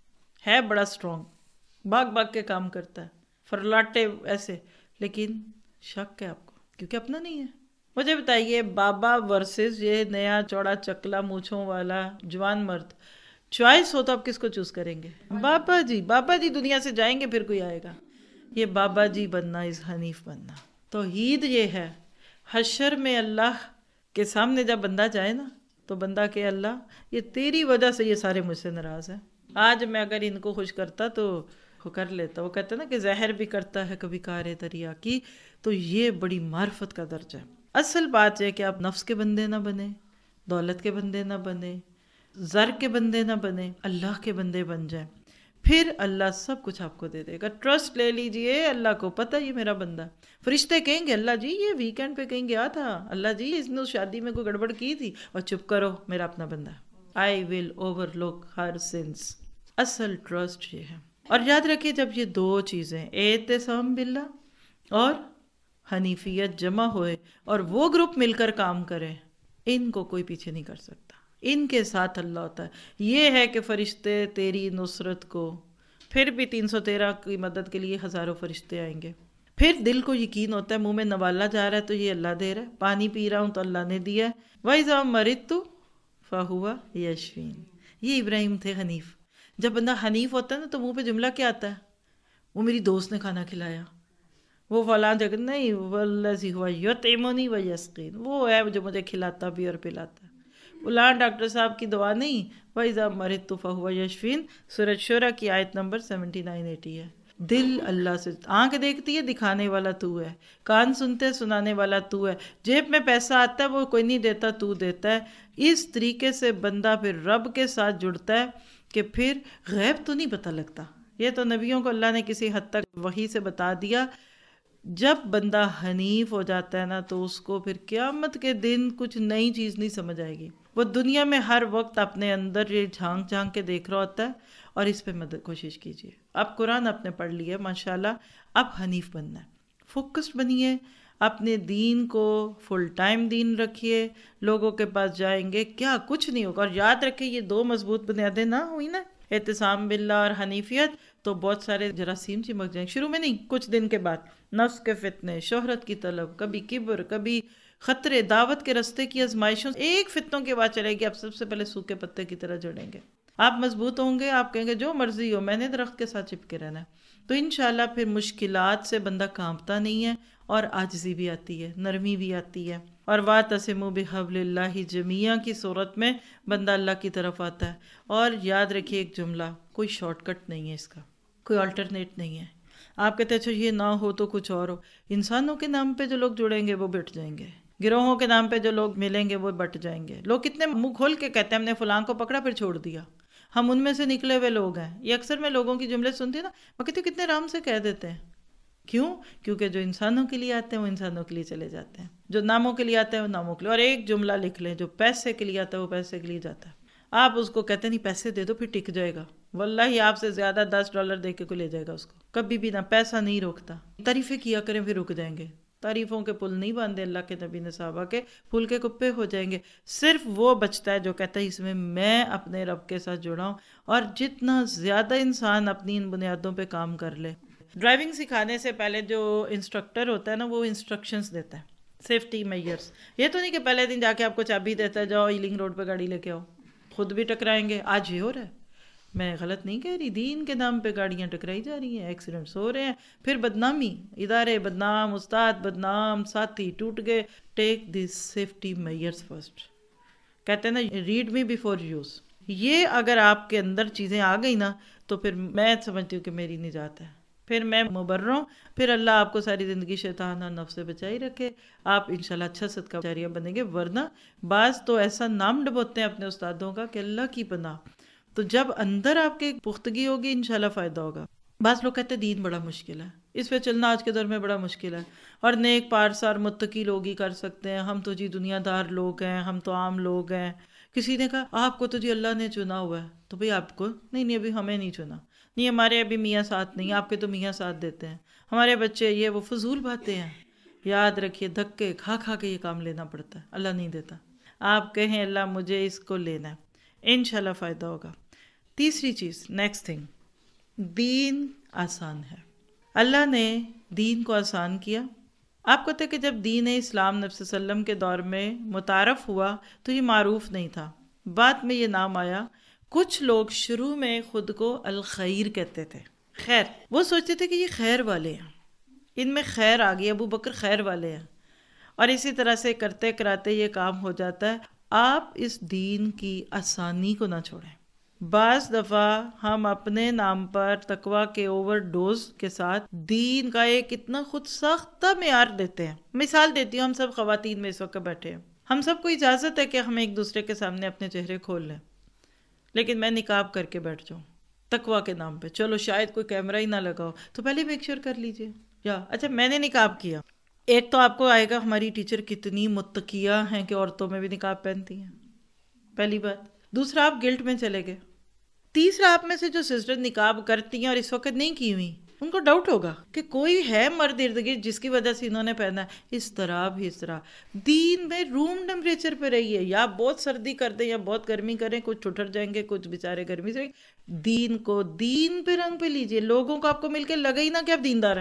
S1: ہے بڑا اسٹرانگ، بھاگ بھاگ کے کام کرتا ہے، فرلاٹے ایسے، لیکن شک ہے آپ کو کیونکہ اپنا نہیں ہے. مجھے بتائیے بابا ورسز یہ نیا چوڑا چکلا مونچھوں والا جوان مرد، چوائس ہو تو آپ کس کو چوز کریں گے؟ بابا جی. بابا جی دنیا سے جائیں گے پھر کوئی آئے گا. یہ بابا جی بننا از حنیف بننا. توحید یہ ہے، حشر میں اللہ کے سامنے جب بندہ جائے نا تو بندہ کہ اللہ یہ تیری وجہ سے یہ سارے مجھ سے ناراض ہیں، آج میں اگر ان کو خوش کرتا تو وہ کر لیتا. وہ کہتے ہیں نا کہ زہر بھی کرتا ہے کبھی کار دریا کی. تو یہ بڑی معرفت کا درجہ ہے. اصل بات یہ کہ آپ نفس کے بندے نہ بنے، دولت کے بندے نہ بنے، زر کے بندے نہ بنے، اللہ کے بندے بن جائیں. پھر اللہ سب کچھ آپ کو دے دے گا. ٹرسٹ لے لیجئے، اللہ کو پتہ یہ میرا بندہ. فرشتے کہیں گے اللہ جی یہ ویکینڈ پہ کہیں گیا تھا، اللہ جی اس نے اس شادی میں کوئی گڑبڑ کی تھی، اور چپ کرو میرا اپنا بندہ، آئی will over look Hare since. اصل ٹرسٹ یہ ہے. اور یاد رکھیے جب یہ دو چیزیں اعتصام باللہ اور حنیفیت جمع ہوئے اور وہ گروپ مل کر کام کرے، ان کو کوئی پیچھے نہیں کر سکتا. ان کے ساتھ اللہ ہوتا ہے. یہ ہے کہ فرشتے تیری نصرت کو، پھر بھی 313 کی مدد کے لیے ہزاروں فرشتے آئیں گے. پھر دل کو یقین ہوتا ہے منہ میں نوالا جا رہا ہے تو یہ اللہ دے رہا ہے، پانی پی رہا ہوں تو اللہ نے دیا ہے، وَإِذَا مَرِضْتُ فَهُوَ يَشْفِينِ۔ یہ ابراہیم تھے حنیف۔ جب بندہ حنیف ہوتا ہے نا تو منہ پہ جملہ کیا آتا ہے؟ وہ میری دوست نے کھانا کھلایا، وہ فلاں جگہ نہیں، وَالَّذِي هُوَ يُطْعِمُنِي وَيَسْقِينِ، وہ ہے جو مجھے کھلاتا بھی اور پلاتا ہے۔ فلاں ڈاکٹر صاحب کی دعا نہیں، وَإِذَا مَرِضْتُ فَهُوَ يَشْفِينِ۔ سورۃ شورى کی آیت نمبر 79-80 ہے۔ دل اللہ سے، آنکھ دیکھتی ہے دکھانے والا تو ہے، کان سنتے سنانے والا تو ہے، جیب میں پیسہ آتا ہے وہ کوئی نہیں دیتا، تو دیتا ہے۔ اس طریقے سے بندہ پھر رب کے ساتھ جڑتا ہے کہ پھر غیب تو نہیں پتہ لگتا۔ یہ تو نبیوں کو اللہ نے کسی حد تک وحی سے بتا دیا۔ جب بندہ حنیف ہو جاتا ہے نا تو اس کو پھر قیامت کے دن کچھ نئی چیز نہیں سمجھ آئے گی۔ وہ دنیا میں ہر وقت اپنے اندر یہ جھانک جھانک کے دیکھ رہا ہوتا ہے، اور اس پہ مدد کوشش کیجیے۔ اب قرآن آپ نے پڑھ لیا ماشاءاللہ، اب حنیف بننا ہے، فوکسڈ بنیے، اپنے دین کو فل ٹائم دین رکھیے۔ لوگوں کے پاس جائیں گے کیا کچھ نہیں ہوگا، اور یاد رکھیں یہ دو مضبوط بنیادیں نہ ہوئی نا، اعتصام باللہ اور حنیفیت، تو بہت سارے جراثیم چمک جائیں گے۔ شروع میں نہیں، کچھ دن کے بعد نفس کے فتنے، شہرت کی طلب، کبھی کبر، کبھی خطرے، دعوت کے رستے کی آزمائشوں، ایک فتنوں کے بعد چلے گی، آپ سب سے پہلے سوکھے پتے کی طرح جڑیں گے۔ آپ مضبوط ہوں گے، آپ کہیں گے جو مرضی ہو میں نے درخت کے ساتھ چپکے رہنا ہے، تو انشاءاللہ پھر مشکلات سے بندہ کانپتا نہیں ہے، اور عاجزی بھی آتی ہے، نرمی بھی آتی ہے، اور وَاعْتَصِمُوا بِحَبْلِ اللَّهِ جَمِيعًا کی صورت میں بندہ اللہ کی طرف آتا ہے۔ اور یاد رکھیے ایک جملہ، کوئی شارٹ کٹ نہیں ہے اس کا، کوئی آلٹرنیٹ نہیں ہے۔ آپ کہتے ہیں اچھا یہ نہ ہو تو کچھ اور ہو، انسانوں کے نام پہ جو لوگ جڑیں گے وہ بٹ جائیں گے، گروہوں کے نام پہ جو لوگ ملیں گے وہ بٹ جائیں گے۔ لوگ کتنے منہ کھول کے کہتے ہیں ہم نے فلاں کو پکڑا پھر چھوڑ دیا، ہم ان میں سے نکلے ہوئے لوگ ہیں۔ یہ اکثر میں لوگوں کی جملے سنتی ہوں نا، وہ کہتے ہیں کتنے آرام سے کہہ دیتے ہیں۔ کیوں؟ کیونکہ جو انسانوں کے لیے آتے ہیں وہ انسانوں کے لیے چلے جاتے ہیں، جو ناموں کے لیے آتے ہیں وہ ناموں کے لیے۔ اور ایک جملہ لکھ لیں، جو پیسے کے لیے آتا ہے وہ پیسے کے لیے جاتا ہے۔ آپ اس کو کہتے ہیں نہیں پیسے دے دو پھر ٹک جائے گا، واللہ آپ سے زیادہ $10 دے کے کوئی لے جائے گا اس کو، کبھی بھی نہ، پیسہ نہیں روکتا۔ تعریفیں کیا کریں پھر رک جائیں گے، تعریفوں کے پل نہیں باندھے اللہ کے نبی نے صحابہ کے، پھول کے کپے ہو جائیں گے۔ صرف وہ بچتا ہے جو کہتا ہے اس میں اپنے رب کے ساتھ جڑا ہوں۔ اور جتنا زیادہ انسان اپنی ان بنیادوں پہ کام کر لے، ڈرائیونگ سکھانے سے پہلے جو انسٹرکٹر ہوتا ہے نا وہ انسٹرکشنز دیتا ہے، سیفٹی میئرز۔ یہ تو نہیں کہ پہلے دن جا کے آپ کو چابی دیتا ہے جاؤ ایلنگ روڈ پہ گاڑی لے کے آؤ، خود بھی ٹکرائیں گے۔ آج یہ ہو رہا ہے، میں غلط نہیں کہہ رہی، دین کے نام پہ گاڑیاں ٹکرائی جا رہی ہیں، ایکسیڈنٹس ہو رہے ہیں، پھر بدنامی، ادارے بدنام، استاد بدنام، ساتھی ٹوٹ گئے۔ Take this safety measures first, کہتے ہیں نا ریڈ می بیفور یوز۔ یہ اگر آپ کے اندر چیزیں آ گئی نا تو پھر میں سمجھتی ہوں کہ میری نجات ہے، پھر میں مبرر ہوں، پھر اللہ آپ کو ساری زندگی شیطان اور نفس سے بچائی رکھے، آپ انشاءاللہ اچھا صدقہ جاریہ بنیں گے۔ ورنہ بعض تو ایسا نام ڈبوتے ہیں اپنے استادوں کا کہ اللہ کی پناہ، تو جب اندر آپ کے پختگی ہوگی انشاءاللہ فائدہ ہوگا۔ بعض لوگ کہتے ہیں دین بڑا مشکل ہے، اس پہ چلنا آج کے دور میں بڑا مشکل ہے، اور نیک پارسار متقی لوگ ہی کر سکتے ہیں، ہم تو جی دنیا دار لوگ ہیں، ہم تو عام لوگ ہیں۔ کسی نے کہا آپ کو تو جی اللہ نے چنا ہوا ہے، تو بھئی آپ کو نہیں ابھی ہمیں نہیں چنا، نہیں ہمارے ابھی میاں ساتھ نہیں، آپ کے تو میاں ساتھ دیتے ہیں، ہمارے بچے یہ وہ فضول باتیں ہیں۔ یاد رکھیے دھکے کھا کھا کے یہ کام لینا پڑتا ہے، اللہ نہیں دیتا۔ آپ کہیں اللہ مجھے اس کو لینا ہے، انشاءاللہ فائدہ ہوگا۔ تیسری چیز، نیکسٹ تھنگ، دین آسان ہے، اللہ نے دین کو آسان کیا۔ آپ کو کہ جب دین اسلام نبی صلی اللہ علیہ وسلم کے دور میں متعارف ہوا تو یہ معروف نہیں تھا، بعد میں یہ نام آیا۔ کچھ لوگ شروع میں خود کو الخیر کہتے تھے، خیر، وہ سوچتے تھے کہ یہ خیر والے ہیں، ان میں خیر آ گئی، ابو بکر خیر والے ہیں، اور اسی طرح سے کرتے کراتے یہ کام ہو جاتا ہے۔ آپ اس دین کی آسانی کو نہ چھوڑیں۔ بعض دفعہ ہم اپنے نام پر تقویٰ کے اوور ڈوز کے ساتھ دین کا ایک اتنا خود ساختہ معیار دیتے ہیں۔ مثال دیتی ہوں، ہم سب خواتین میں اس وقت بیٹھے ہیں، ہم سب کو اجازت ہے کہ ہم ایک دوسرے کے سامنے اپنے چہرے کھول لیں، لیکن میں نقاب کر کے بیٹھ جاؤں تقویٰ کے نام پہ، چلو شاید کوئی کیمرہ ہی نہ لگاؤ تو پہلے میک شیور کر لیجئے، یا اچھا میں نے نقاب کیا، ایک تو آپ کو آئے گا ہماری ٹیچر کتنی متقیہ ہیں کہ عورتوں میں بھی نقاب پہنتی ہیں، پہلی بات۔ دوسرا، آپ گلٹ میں چلے گئے۔ تیسرا، آپ میں سے جو سسٹر نقاب کرتی ہیں اور اس وقت نہیں کی ہوئی، ان کو ڈاؤٹ ہوگا کہ کوئی ہے مرد ارد گرد جس کی وجہ سے انہوں نے پہنا ہے۔ اس طرح بھی اس طرح دین میں روم ٹیمپریچر پہ رہیے، یا بہت سردی کر دیں یا بہت گرمی کریں، کچھ ٹھٹر جائیں گے، کچھ بیچارے گرمی سے۔ دین کو دین پہ رنگ پہ لیجئے، لوگوں کو آپ کو مل کے لگے ہی نہ کہ آپ دیندار ہیں۔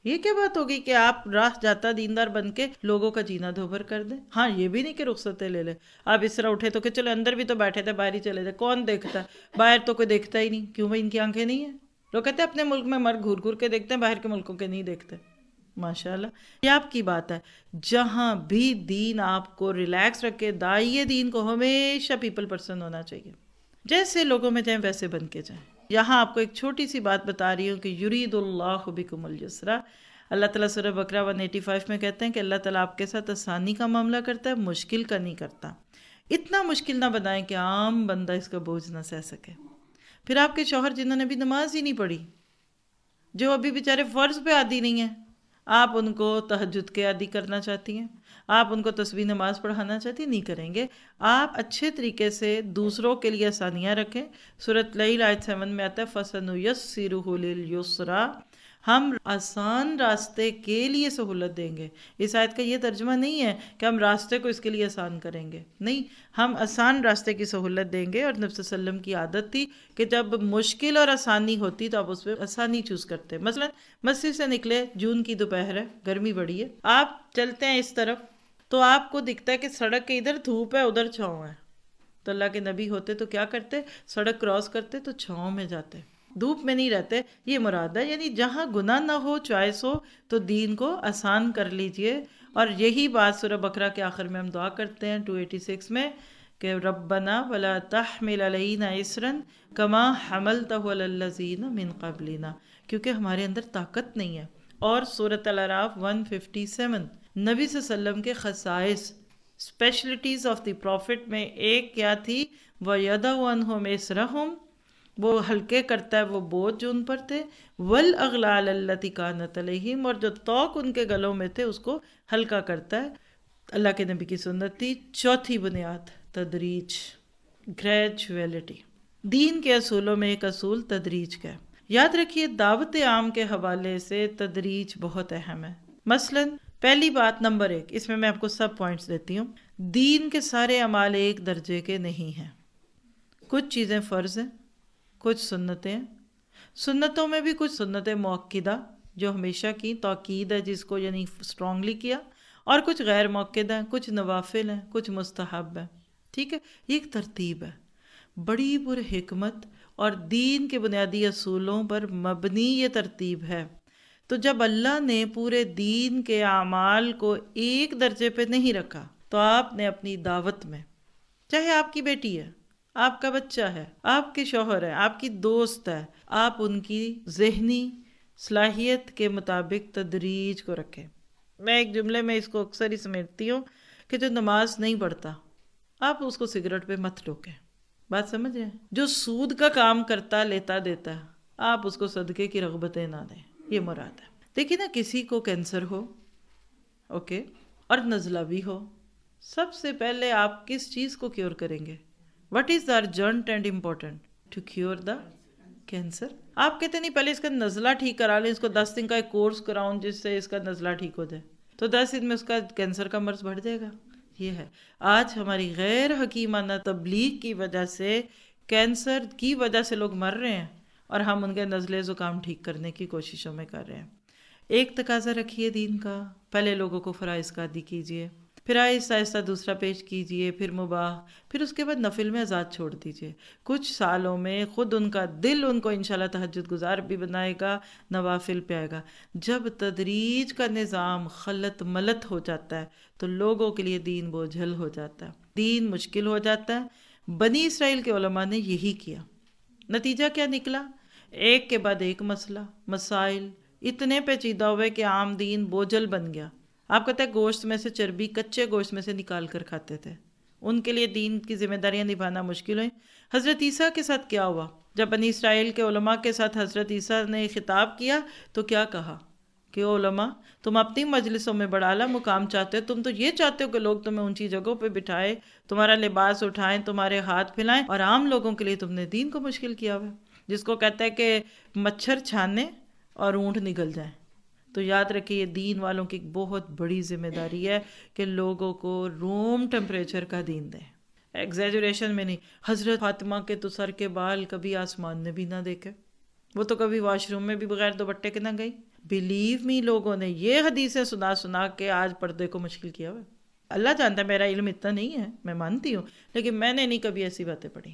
S1: یہ کیا بات ہوگی کہ آپ راہ جاتا دیندار بن کے لوگوں کا جینا دھوبر کر دیں؟ ہاں یہ بھی نہیں کہ رخصتیں لے لیں، آپ اس طرح اٹھے تو کہ چلو اندر بھی تو بیٹھے تھے باہر ہی چلے جائے، کون دیکھتا ہے؟ باہر تو کوئی دیکھتا ہی نہیں، کیوں بھائی ان کی آنکھیں نہیں ہیں؟ لوگ کہتے ہیں اپنے ملک میں مرد گھور گھور کے دیکھتے ہیں، باہر کے ملکوں کے نہیں دیکھتے۔ ماشاءاللہ، یہ آپ کی بات ہے۔ جہاں بھی دین آپ کو ریلیکس رکھے، داعیے دین کو ہمیشہ پیپل پرسن ہونا چاہیے، جیسے لوگوں میں جائیں ویسے بن کے جائیں۔ یہاں آپ کو ایک چھوٹی سی بات بتا رہی ہوں کہ یرید اللہ بکم الجسرا، اللہ تعالیٰ سورہ بقرہ 185 میں کہتے ہیں کہ اللہ تعالیٰ آپ کے ساتھ آسانی کا معاملہ کرتا ہے، مشکل کا نہیں کرتا۔ اتنا مشکل نہ بنائیں کہ عام بندہ اس کا بوجھ نہ سہ سکے۔ پھر آپ کے شوہر جنہوں نے ابھی نماز ہی نہیں پڑھی، جو ابھی بیچارے فرض پہ عادی نہیں ہیں، آپ ان کو تہجد کے عادی کرنا چاہتی ہیں، آپ ان کو تسبیح نماز پڑھانا چاہتی ہیں، نہیں کریں گے۔ آپ اچھے طریقے سے دوسروں کے لیے آسانیاں رکھیں۔ سورۃ لیل آیت 7 میں آتا ہے فَسَنُيَسِّرُهُ لِلْيُسْرَىٰ، ہم آسان راستے کے لیے سہولت دیں گے۔ اس آیت کا یہ ترجمہ نہیں ہے کہ ہم راستے کو اس کے لیے آسان کریں گے، نہیں، ہم آسان راستے کی سہولت دیں گے۔ اور نبی صلی اللہ علیہ وسلم کی عادت تھی کہ جب مشکل اور آسانی ہوتی تو آپ اس پہ آسانی چوز کرتے۔ مثلا مسجد سے نکلے، جون کی دوپہر ہے، گرمی بڑی ہے، آپ چلتے ہیں اس طرف تو آپ کو دکھتا ہے کہ سڑک کے ادھر دھوپ ہے ادھر چھاؤں ہے، تو اللہ کے نبی ہوتے تو کیا کرتے؟ سڑک کراس کرتے تو چھاؤں میں جاتے، دھوپ میں نہیں رہتے۔ یہ مراد ہے، یعنی جہاں گناہ نہ ہو، چوائس ہو، تو دین کو آسان کر لیجئے۔ اور یہی بات سورہ بقرہ کے آخر میں ہم دعا کرتے ہیں 286 میں کہ ربنا ولا تحمل علینا اسرا کما حملتہ علی الذین من قبلنا، کیونکہ ہمارے اندر طاقت نہیں ہے۔ اور سورۃ الاعراف 157، نبی صلی اللہ علیہ وسلم کے خصائص، اسپیشلٹیز آف دی پروفٹ میں ایک کیا تھی؟ وَيَدَعُ عَنْهُمْ إِسْرَهُمْ، وہ ہلکے کرتا ہے وہ بوجھ جو ان پر تھے، وَالْأَغْلَالَ الَّتِي كَانَتْ عَلَيْهِمْ، اور جو توق ان کے گلوں میں تھے اس کو ہلکا کرتا ہے۔ اللہ کے نبی کی سنت تھی۔ چوتھی بنیاد تدریج، گریجویلٹی۔ دین کے اصولوں میں ایک اصول تدریج کا ہے۔ یاد رکھیے دعوت عام کے حوالے سے تدریج بہت اہم ہے۔ مثلاً پہلی بات نمبر 1، اس میں آپ کو سب پوائنٹس دیتی ہوں، دین کے سارے اعمال ایک درجے کے نہیں ہیں۔ کچھ چیزیں فرض ہیں، کچھ سنتیں ہیں، سنتوں میں بھی کچھ سنتیں مؤکدہ جو ہمیشہ کی تاکید ہے جس کو یعنی اسٹرانگلی کیا، اور کچھ غیر مؤکدہ ہیں، کچھ نوافل ہیں، کچھ مستحب ہیں۔ ٹھیک ہے، یہ ایک ترتیب ہے بڑی پر حکمت، اور دین کے بنیادی اصولوں پر مبنی یہ ترتیب ہے۔ تو جب اللہ نے پورے دین کے اعمال کو ایک درجے پہ نہیں رکھا تو آپ نے اپنی دعوت میں، چاہے آپ کی بیٹی ہے، آپ کا بچہ ہے، آپ کے شوہر ہے، آپ کی دوست ہے، آپ ان کی ذہنی صلاحیت کے مطابق تدریج کو رکھیں۔ میں ایک جملے میں اس کو اکثر ہی سمیٹتی ہوں کہ جو نماز نہیں پڑھتا آپ اس کو سگریٹ پہ مت ٹوکیں۔ بات سمجھ رہے ہیں؟ جو سود کا کام کرتا لیتا دیتا ہے آپ اس کو صدقے کی رغبتیں نہ دیں، یہ مراد ہے۔ دیکھیں نا، کسی کو کینسر ہو، اوکے، اور نزلہ بھی ہو، سب سے پہلے آپ کس چیز کو کیور کریں گے؟ What is the urgent and important? To cure the cancer. آپ کہتے نہیں پہلے اس کا نزلہ ٹھیک کرا لیں، اس کو 10 دن کا ایک کورس کراؤں جس سے اس کا نزلہ ٹھیک ہو جائے، تو 10 دن میں اس کا کینسر کا مرض بڑھ جائے گا۔ یہ ہے آج ہماری غیر حکیمانہ تبلیغ کی وجہ سے کینسر کی وجہ سے لوگ مر رہے ہیں، اور ہم ان کے نزلے زکام ٹھیک کرنے کی کوششوں میں کر رہے ہیں۔ ایک تقاضا رکھیے دین کا، پہلے لوگوں کو فرائض کا عادی کیجیے، پھر آہستہ آہستہ دوسرا پیش کیجیے، پھر مباح، پھر اس کے بعد نفل میں آزاد چھوڑ دیجیے۔ کچھ سالوں میں خود ان کا دل ان کو انشاءاللہ تہجد گزار بھی بنائے گا، نوافل پہ آئے گا۔ جب تدریج کا نظام خلط ملط ہو جاتا ہے تو لوگوں کے لیے دین بوجھل ہو جاتا ہے، دین مشکل ہو جاتا ہے۔ بنی اسرائیل کے علماء نے یہی کیا، نتیجہ کیا نکلا؟ ایک کے بعد ایک مسئلہ، مسائل اتنے پیچیدہ ہوئے کہ عام دین بوجھل بن گیا۔ آپ کہتے ہیں گوشت میں سے چربی کچے گوشت میں سے نکال کر کھاتے تھے، ان کے لیے دین کی ذمہ داریاں نبھانا مشکل ہوئی۔ حضرت عیسیٰ کے ساتھ کیا ہوا؟ جب بنی اسرائیل کے علماء کے ساتھ حضرت عیسیٰ نے خطاب کیا تو کیا کہا کہ علماء تم اپنی مجلسوں میں بڑا اعلیٰ مقام چاہتے ہو، تم تو یہ چاہتے ہو کہ لوگ تمہیں اونچی جگہوں پہ بٹھائے، تمہارا لباس اٹھائیں، تمہارے ہاتھ پھیلائیں، اور عام لوگوں کے لیے تم نے دین کو مشکل کیا ہوا، جس کو کہتا ہے کہ مچھر چھانے اور اونٹ نگل جائیں۔ تو یاد رکھیے یہ دین والوں کی ایک بہت بڑی ذمہ داری ہے کہ لوگوں کو روم ٹیمپریچر کا دین دیں، ایگزیجریشن میں نہیں۔ حضرت فاطمہ کے تو سر کے بال کبھی آسمان نے بھی نہ دیکھے، وہ تو کبھی واش روم میں بھی بغیر دوپٹے کے نہ گئی، بلیو می لوگوں نے یہ حدیثیں سنا سنا کے آج پردے کو مشکل کیا ہوا ہے۔ اللہ جانتا ہے میرا علم اتنا نہیں ہے، میں مانتی ہوں، لیکن میں نے نہیں کبھی ایسی باتیں پڑھی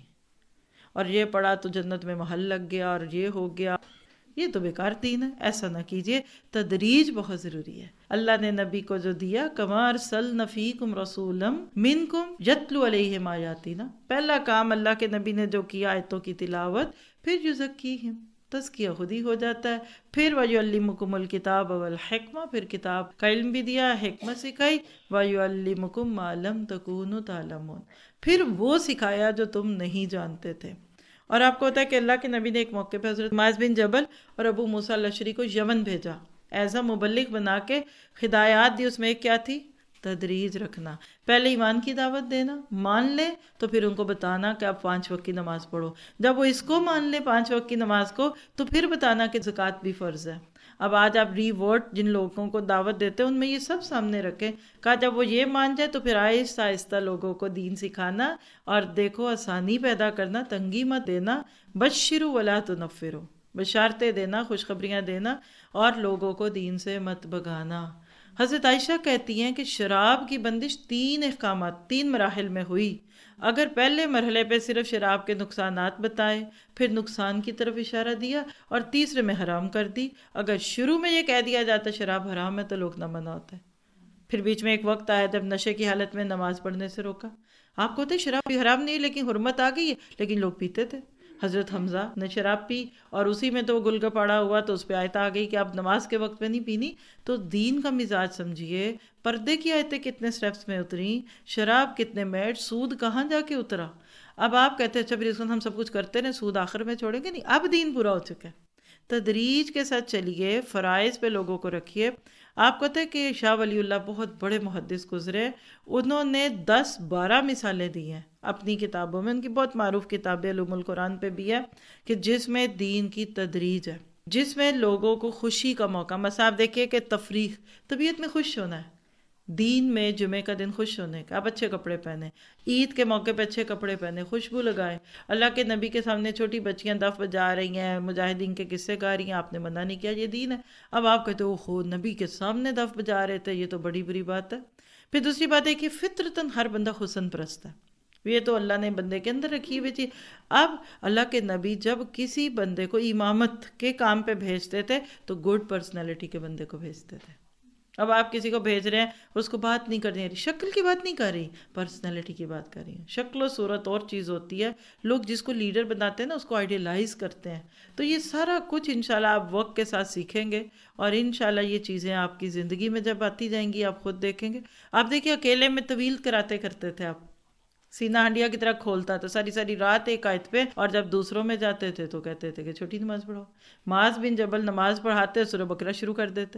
S1: اور یہ پڑھا تو جنت میں محل لگ گیا اور یہ ہو گیا، یہ تو بیکار دین ہے، ایسا نہ کیجیے۔ تدریج بہت ضروری ہے۔ اللہ نے نبی کو جو دیا، کما ارسلنا فیکم رسولا منکم یتلو علیہم آیاتنا، پہلا کام اللہ کے نبی نے جو کیا آیتوں کی تلاوت، پھر یزکیہم، تزکیہ خود ہی ہو جاتا ہے، پھر وَيُعَلِّمُكُمُ الْكِتَابَ وَالْحِکْمَہ، پھر کتاب کا علم بھی دیا، حکمت سکھائی، وَيُعَلِّمُكُم مَّا لَمْ تَكُونُوا تَعْلَمُونَ، پھر وہ سکھایا جو تم نہیں جانتے تھے۔ اور آپ کو ہوتا ہے کہ اللہ کے نبی نے ایک موقع پہ حضرت معاذ بن جبل اور ابو موسیٰ الاشعری کو یمن بھیجا، ایز اے مبلغ بنا کے ہدایات دی، اس میں ایک کیا تھی؟ تدریج رکھنا، پہلے ایمان کی دعوت دینا، مان لے تو پھر ان کو بتانا کہ آپ 5 وقت کی نماز پڑھو، جب وہ اس کو مان لے 5 وقت کی نماز کو تو پھر بتانا کہ زکوٰۃ بھی فرض ہے۔ اب آج آپ ری ورڈ جن لوگوں کو دعوت دیتے ہیں ان میں یہ سب سامنے رکھیں، کہا جب وہ یہ مان جائے تو پھر آہستہ آہستہ لوگوں کو دین سکھانا، اور دیکھو آسانی پیدا کرنا، تنگی مت دینا، بشروا ولا تنفروا، بشارتیں دینا، خوشخبریاں دینا، اور لوگوں کو دین سے مت بھگانا۔ حضرت عائشہ کہتی ہیں کہ شراب کی بندش 3 احکامات 3 مراحل میں ہوئی۔ اگر پہلے مرحلے پہ صرف شراب کے نقصانات بتائے، پھر نقصان کی طرف اشارہ دیا، اور تیسرے میں حرام کر دی، اگر شروع میں یہ کہہ دیا جاتا شراب حرام ہے تو لوگ نہ منع ہوتے، پھر بیچ میں ایک وقت آیا جب نشے کی حالت میں نماز پڑھنے سے روکا۔ آپ کو ہوتے شراب بھی حرام نہیں لیکن حرمت آ گئی ہے، لیکن لوگ پیتے تھے۔ حضرت حمزہ نے شراب پی اور اسی میں تو وہ گل گپاڑا ہوا تو اس پہ آیت آ گئی کہ اب نماز کے وقت پہ نہیں پینی۔ تو دین کا مزاج سمجھیے، پردے کی آیتیں کتنے سٹیپس میں اتری، شراب کتنے میٹ، سود کہاں جا کے اترا۔ اب آپ کہتے ہیں اچھا پھر اس کو ہم سب کچھ کرتے رہے، سود آخر میں چھوڑیں گے؟ نہیں، اب دین پورا ہو چکا ہے۔ تدریج کے ساتھ چلیے، فرائض پہ لوگوں کو رکھیے۔ آپ کہتے ہیں کہ شاہ ولی اللہ بہت بڑے محدث گزرے، انہوں نے 10-12 مثالیں دی ہیں اپنی کتابوں میں، ان کی بہت معروف کتاب علوم القرآن پہ بھی ہے، کہ جس میں دین کی تدریج ہے، جس میں لوگوں کو خوشی کا موقع، مثلا آپ دیکھیے کہ تفریح، طبیعت میں خوش ہونا ہے، دین میں جمعے کا دن خوش ہونے کا، آپ اچھے کپڑے پہنیں، عید کے موقع پہ اچھے کپڑے پہنیں، خوشبو لگائیں، اللہ کے نبی کے سامنے چھوٹی بچیاں دف بجا رہی ہیں، مجاہدین کے قصے گا رہی ہیں، آپ نے منع نہیں کیا، یہ دین ہے۔ اب آپ کہتے ہو خود نبی کے سامنے دف بجا رہے تھے، یہ تو بڑی بری بات ہے۔ پھر دوسری بات ہے کہ فطرتاً ہر بندہ حسن پرست ہے، یہ تو اللہ نے بندے کے اندر رکھی ہوئی چیز۔ اب اللہ کے نبی جب کسی بندے کو امامت کے کام پہ بھیجتے تھے تو گڈ پرسنالٹی کے بندے کو بھیجتے تھے۔ اب آپ کسی کو بھیج رہے ہیں، اس کو بات نہیں کرنی رہی، شکل کی بات نہیں کر رہی، پرسنالٹی کی بات کر رہی ہیں۔ شکل و صورت اور چیز ہوتی ہے، لوگ جس کو لیڈر بناتے ہیں نا اس کو آئیڈیلائز کرتے ہیں۔ تو یہ سارا کچھ انشاءاللہ آپ وقت کے ساتھ سیکھیں گے، اور انشاءاللہ یہ چیزیں آپ کی زندگی میں جب آتی جائیں گی آپ خود دیکھیں گے۔ آپ دیکھیے اکیلے میں طویل کراتے کرتے تھے، آپ سینہ ہنڈیا کی طرح کھولتا تھا ساری ساری رات ایک آیت پہ، اور جب دوسروں میں جاتے تھے تو کہتے تھے کہ چھوٹی نماز پڑھو۔ معاذ بن جبل نماز پڑھاتے سورہ بقرہ شروع کر دیتے،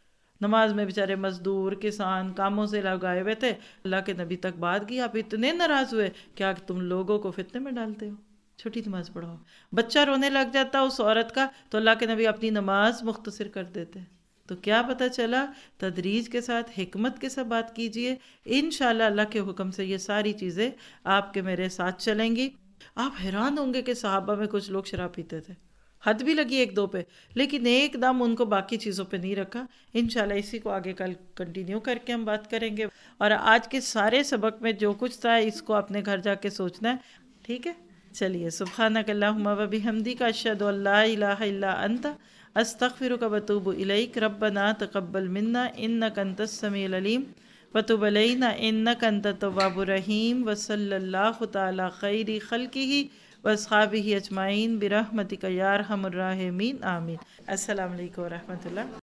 S1: نماز میں بیچارے مزدور کسان کاموں سے لگائے ہوئے تھے، اللہ کے نبی تک بات کی، آپ اتنے ناراض ہوئے کیا تم لوگوں کو فتنے میں ڈالتے ہو، چھوٹی نماز پڑھو۔ بچہ رونے لگ جاتا اس عورت کا تو اللہ کے نبی اپنی نماز مختصر کر دیتے۔ تو کیا پتہ چلا، تدریج کے ساتھ حکمت کے ساتھ بات کیجئے، انشاءاللہ اللہ کے حکم سے یہ ساری چیزیں آپ کے میرے ساتھ چلیں گی۔ آپ حیران ہوں گے کہ صحابہ میں کچھ لوگ شراب پیتے تھے، حد بھی لگی 1-2 پہ، لیکن ایک دم ان کو باقی چیزوں پہ نہیں رکھا۔ انشاءاللہ اسی کو آگے کل کنٹینیو کر کے ہم بات کریں گے، اور آج کے سارے سبق میں جو کچھ تھا اس کو اپنے گھر جا کے سوچنا ہے، ٹھیک ہے؟ چلیے، سبحانک اللہم و بحمدک، اشہد ان لا الہ الا انت، استغفرک و اتوب الیک، ربنا تقبل منا انک انت السمیع العلیم وتب علینا انک انت التواب الرحیم، وصلی اللہ تعالی خیر خلقہ واصحابہ اجمعین برحمتک یا ارحم الراحمین، آمین۔ السلام علیکم ورحمۃ اللہ۔